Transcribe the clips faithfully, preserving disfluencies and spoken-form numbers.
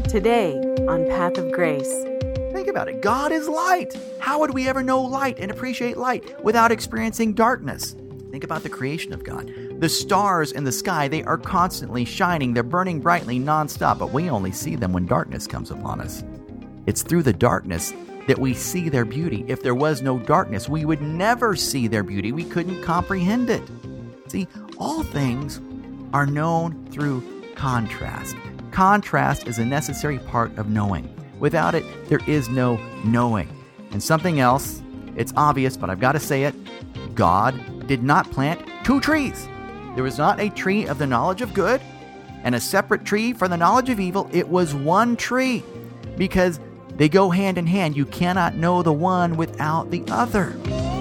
Today on Path of Grace. Think about it. God is light. How would we ever know light and appreciate light without experiencing darkness? Think about the creation of God. The stars in the sky, they are constantly shining. They're burning brightly nonstop, but we only see them when darkness comes upon us. It's through the darkness that we see their beauty. If there was no darkness, we would never see their beauty. We couldn't comprehend it. See, all things are known through contrast. Contrast is a necessary part of knowing. Without it, there is no knowing. And something else, it's obvious, but I've got to say it. God did not plant two trees. There was not a tree of the knowledge of good and a separate tree for the knowledge of evil. It was one tree because they go hand in hand. You cannot know the one without the other.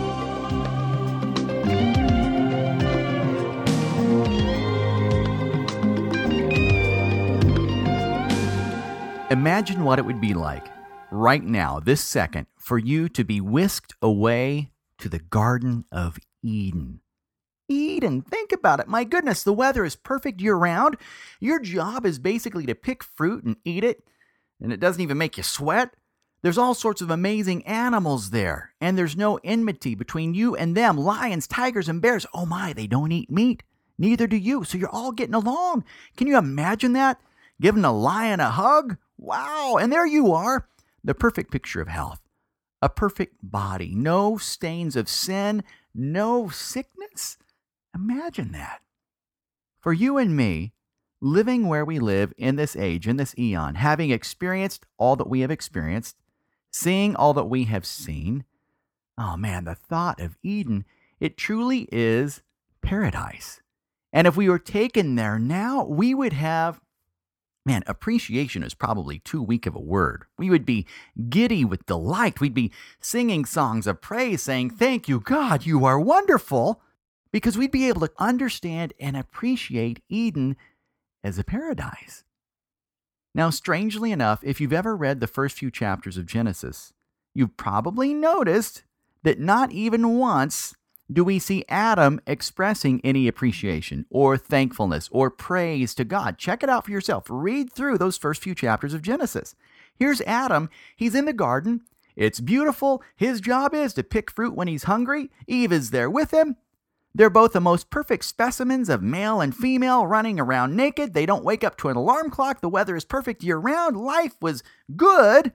Imagine what it would be like right now, this second, for you to be whisked away to the Garden of Eden. Eden, think about it. My goodness, the weather is perfect year-round. Your job is basically to pick fruit and eat it, and it doesn't even make you sweat. There's all sorts of amazing animals there, and there's no enmity between you and them. Lions, tigers, and bears. Oh my, they don't eat meat. Neither do you, so you're all getting along. Can you imagine that? Giving a lion a hug? Wow, and there you are, the perfect picture of health. A perfect body, no stains of sin, no sickness. Imagine that. For you and me, living where we live in this age, in this eon, having experienced all that we have experienced, seeing all that we have seen, oh man, the thought of Eden, it truly is paradise. And if we were taken there now, we would have Man, appreciation is probably too weak of a word. We would be giddy with delight. We'd be singing songs of praise, saying, "Thank you, God, you are wonderful," because we'd be able to understand and appreciate Eden as a paradise. Now, strangely enough, if you've ever read the first few chapters of Genesis, you've probably noticed that not even once do we see Adam expressing any appreciation or thankfulness or praise to God. Check it out for yourself. Read through those first few chapters of Genesis. Here's Adam. He's in the garden. It's beautiful. His job is to pick fruit when he's hungry. Eve is there with him. They're both the most perfect specimens of male and female running around naked. They don't wake up to an alarm clock. The weather is perfect year-round. Life was good.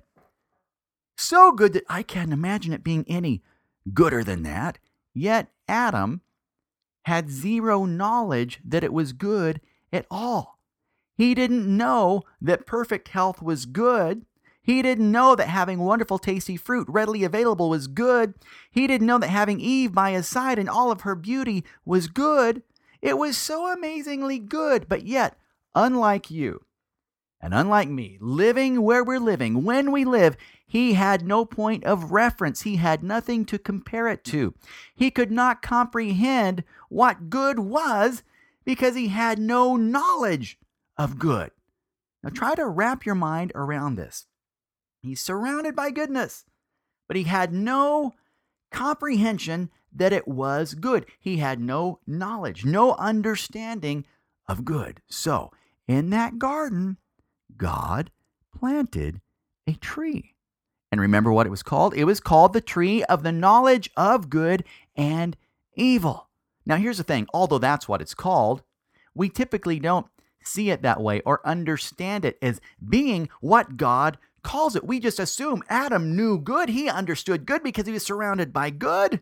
So good that I can't imagine it being any gooder than that. Yet Adam had zero knowledge that it was good at all. He didn't know that perfect health was good. He didn't know that having wonderful, tasty fruit readily available was good. He didn't know that having Eve by his side in all of her beauty was good. It was so amazingly good, but yet, unlike you, and unlike me, living where we're living, when we live, he had no point of reference. He had nothing to compare it to. He could not comprehend what good was because he had no knowledge of good. Now try to wrap your mind around this. He's surrounded by goodness, but he had no comprehension that it was good. He had no knowledge, no understanding of good. So, in that garden, God planted a tree. And remember what it was called? It was called the tree of the knowledge of good and evil. Now here's the thing, although that's what it's called, we typically don't see it that way or understand it as being what God calls it. We just assume Adam knew good. He understood good because he was surrounded by good.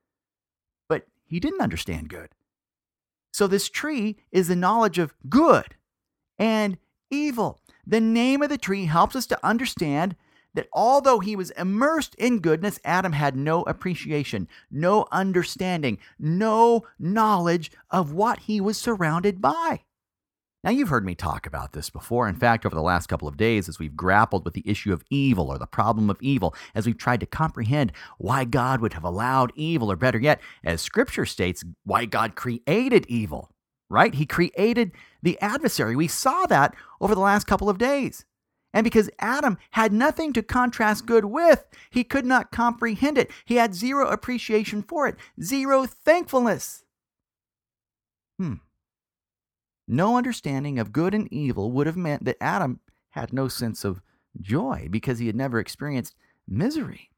But he didn't understand good. So this tree is the knowledge of good and evil. The name of the tree helps us to understand that although he was immersed in goodness, Adam had no appreciation, no understanding, no knowledge of what he was surrounded by. Now, you've heard me talk about this before. In fact, over the last couple of days, as we've grappled with the issue of evil or the problem of evil, as we've tried to comprehend why God would have allowed evil, or better yet, as Scripture states, why God created evil, right? He created the adversary. We saw that over the last couple of days. And because Adam had nothing to contrast good with, he could not comprehend it. He had zero appreciation for it, zero thankfulness. Hmm. No understanding of good and evil would have meant that Adam had no sense of joy because he had never experienced misery.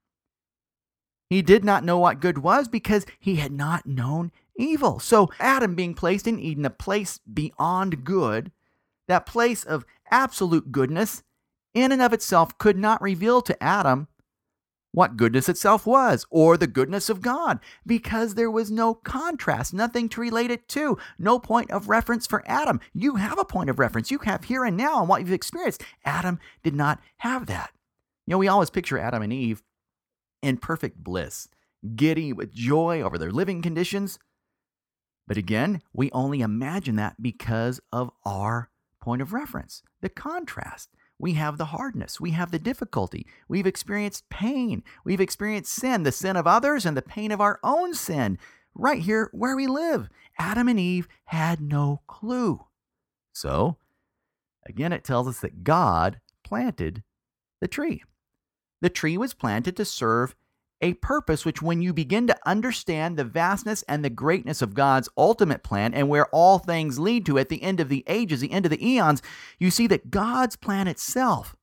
He did not know what good was because he had not known evil. So Adam being placed in Eden, a place beyond good, that place of absolute goodness, in and of itself could not reveal to Adam what goodness itself was, or the goodness of God, because there was no contrast, nothing to relate it to, no point of reference for Adam. You have a point of reference. You have here and now and what you've experienced. Adam did not have that. You know, we always picture Adam and Eve in perfect bliss, giddy with joy over their living conditions. But again, we only imagine that because of our point of reference, the contrast. We have the hardness. We have the difficulty. We've experienced pain. We've experienced sin, the sin of others and the pain of our own sin, right here where we live. Adam and Eve had no clue. So, again, it tells us that God planted the tree. The tree was planted to serve a purpose which, when you begin to understand the vastness and the greatness of God's ultimate plan and where all things lead to at the end of the ages, the end of the eons, you see that God's plan itself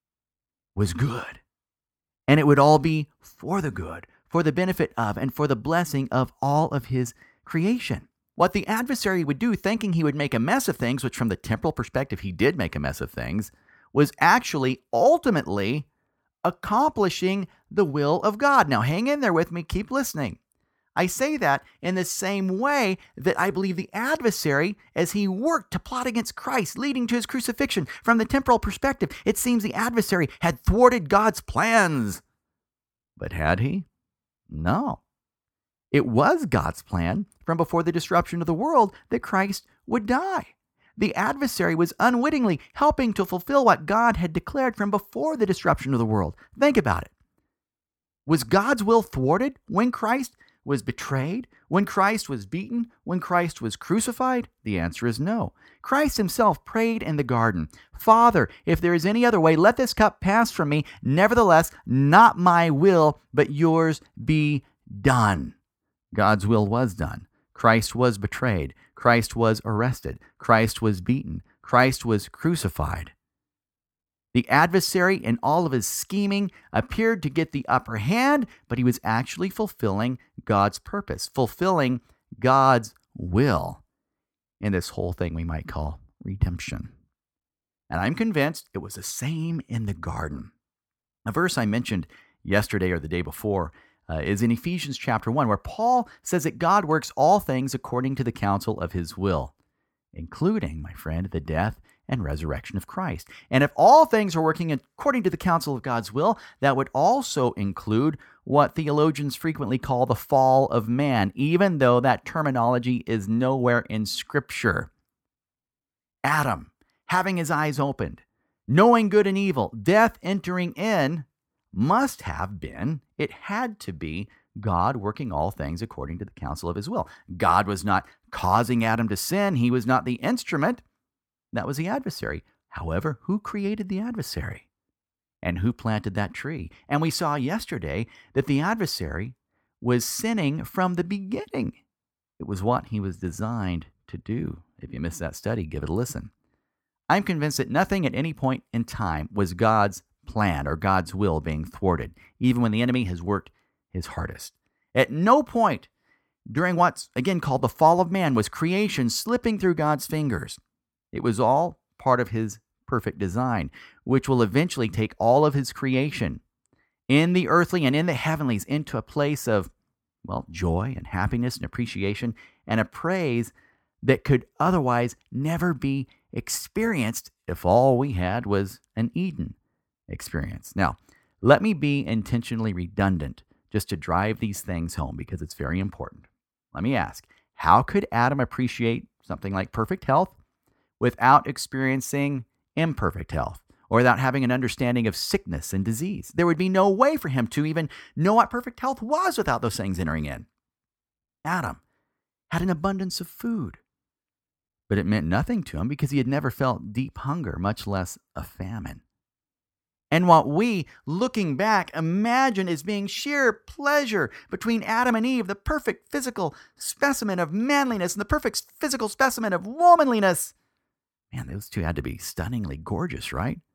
was good. And it would all be for the good, for the benefit of, and for the blessing of all of his creation. What the adversary would do, thinking he would make a mess of things, which from the temporal perspective he did make a mess of things, was actually ultimately accomplishing the will of God. Now, hang in there with me. Keep listening. I say that in the same way that I believe the adversary, as he worked to plot against Christ, leading to his crucifixion, from the temporal perspective, it seems the adversary had thwarted God's plans. But had he? No. It was God's plan from before the disruption of the world that Christ would die. The adversary was unwittingly helping to fulfill what God had declared from before the disruption of the world. Think about it. Was God's will thwarted when Christ was betrayed, when Christ was beaten, when Christ was crucified? The answer is no. Christ himself prayed in the garden, "Father, if there is any other way, let this cup pass from me. Nevertheless, not my will, but yours be done." God's will was done. Christ was betrayed. Christ was arrested. Christ was beaten. Christ was crucified. The adversary, in all of his scheming, appeared to get the upper hand, but he was actually fulfilling God's purpose, fulfilling God's will in this whole thing we might call redemption. And I'm convinced it was the same in the garden. A verse I mentioned yesterday or the day before Uh, is in Ephesians chapter one, where Paul says that God works all things according to the counsel of his will, including, my friend, the death and resurrection of Christ. And if all things are working according to the counsel of God's will, that would also include what theologians frequently call the fall of man, even though that terminology is nowhere in Scripture. Adam, having his eyes opened, knowing good and evil, death entering in, must have been, it had to be, God working all things according to the counsel of his will. God was not causing Adam to sin. He was not the instrument. That was the adversary. However, who created the adversary? And who planted that tree? And we saw yesterday that the adversary was sinning from the beginning. It was what he was designed to do. If you missed that study, give it a listen. I'm convinced that nothing at any point in time was God's plan or God's will being thwarted, even when the enemy has worked his hardest. At no point during what's again called the fall of man was creation slipping through God's fingers. It was all part of his perfect design, which will eventually take all of his creation in the earthly and in the heavenlies into a place of, well, joy and happiness and appreciation and a praise that could otherwise never be experienced if all we had was an Eden experience. Now, let me be intentionally redundant just to drive these things home because it's very important. Let me ask, how could Adam appreciate something like perfect health without experiencing imperfect health or without having an understanding of sickness and disease? There would be no way for him to even know what perfect health was without those things entering in. Adam had an abundance of food, but it meant nothing to him because he had never felt deep hunger, much less a famine. And what we, looking back, imagine as being sheer pleasure between Adam and Eve, the perfect physical specimen of manliness and the perfect physical specimen of womanliness. Man, those two had to be stunningly gorgeous, right?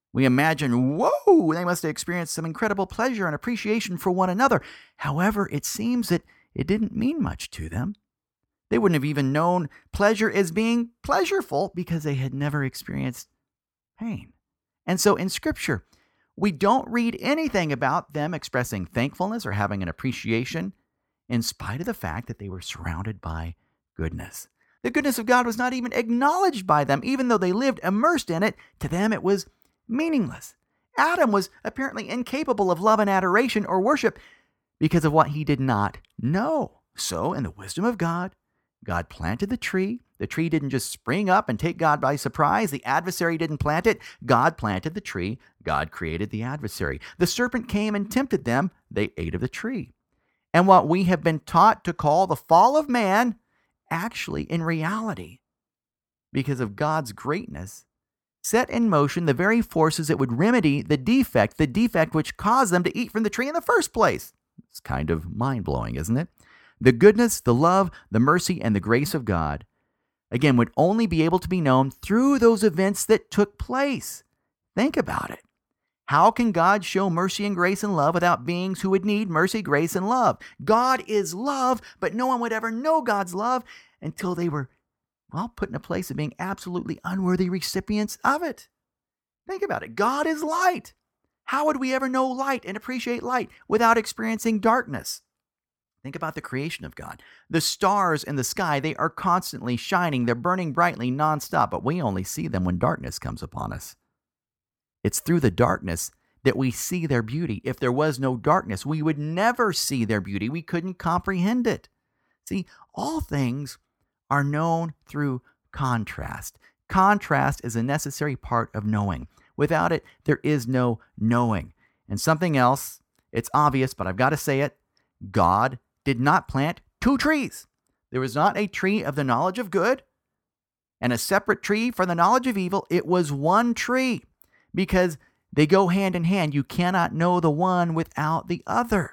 We imagine, whoa, they must have experienced some incredible pleasure and appreciation for one another. However, it seems that it didn't mean much to them. They wouldn't have even known pleasure as being pleasureful because they had never experienced pain. And so in Scripture, we don't read anything about them expressing thankfulness or having an appreciation, in spite of the fact that they were surrounded by goodness. The goodness of God was not even acknowledged by them, even though they lived immersed in it. To them, it was meaningless. Adam was apparently incapable of love and adoration or worship because of what he did not know. So, in the wisdom of God, God planted the tree. The tree didn't just spring up and take God by surprise. The adversary didn't plant it. God planted the tree. God created the adversary. The serpent came and tempted them. They ate of the tree. And what we have been taught to call the fall of man, actually, in reality, because of God's greatness, set in motion the very forces that would remedy the defect, the defect which caused them to eat from the tree in the first place. It's kind of mind-blowing, isn't it? The goodness, the love, the mercy, and the grace of God, again, would only be able to be known through those events that took place. Think about it. How can God show mercy and grace and love without beings who would need mercy, grace, and love? God is love, but no one would ever know God's love until they were, well, put in a place of being absolutely unworthy recipients of it. Think about it. God is light. How would we ever know light and appreciate light without experiencing darkness? Think about the creation of God. The stars in the sky, they are constantly shining. They're burning brightly nonstop, but we only see them when darkness comes upon us. It's through the darkness that we see their beauty. If there was no darkness, we would never see their beauty. We couldn't comprehend it. See, all things are known through contrast. Contrast is a necessary part of knowing. Without it, there is no knowing. And something else, it's obvious, but I've got to say it. God did not plant two trees. There was not a tree of the knowledge of good and a separate tree for the knowledge of evil. It was one tree because they go hand in hand. You cannot know the one without the other.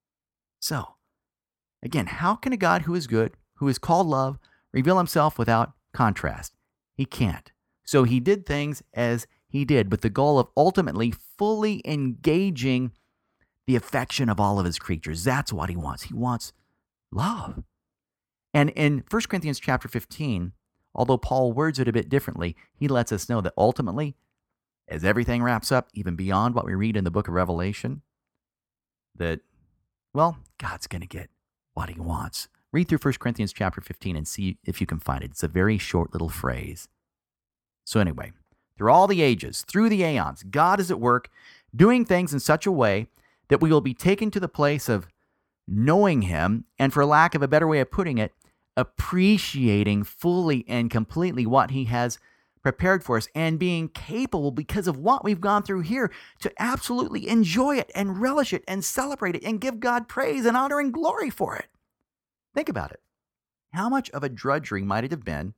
So, again, how can a God who is good, who is called love, reveal himself without contrast? He can't. So he did things as he did with the goal of ultimately fully engaging the affection of all of his creatures. That's what he wants. He wants love. And in First Corinthians chapter fifteen, although Paul words it a bit differently, he lets us know that ultimately, as everything wraps up, even beyond what we read in the book of Revelation, that, well, God's going to get what he wants. Read through First Corinthians chapter fifteen and see if you can find it. It's a very short little phrase. So anyway, through all the ages, through the aeons, God is at work doing things in such a way that we will be taken to the place of knowing him, and for lack of a better way of putting it, appreciating fully and completely what he has prepared for us, and being capable, because of what we've gone through here, to absolutely enjoy it and relish it and celebrate it and give God praise and honor and glory for it. Think about it. How much of a drudgery might it have been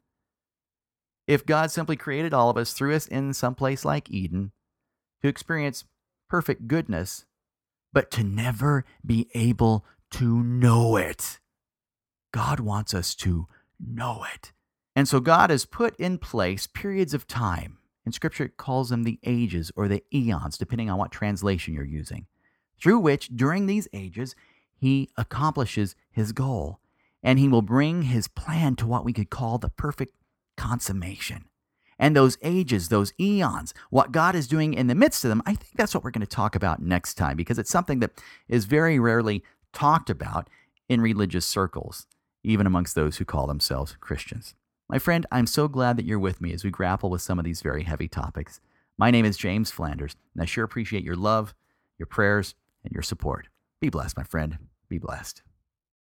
if God simply created all of us, threw us in some place like Eden to experience perfect goodness, but to never be able to know it? God wants us to know it. And so God has put in place periods of time. In Scripture, it calls them the ages or the eons, depending on what translation you're using, through which, during these ages, he accomplishes his goal. And he will bring his plan to what we could call the perfect consummation. And those ages, those eons, what God is doing in the midst of them, I think that's what we're going to talk about next time, because it's something that is very rarely talked about in religious circles, even amongst those who call themselves Christians. My friend, I'm so glad that you're with me as we grapple with some of these very heavy topics. My name is James Flanders, and I sure appreciate your love, your prayers, and your support. Be blessed, my friend. Be blessed.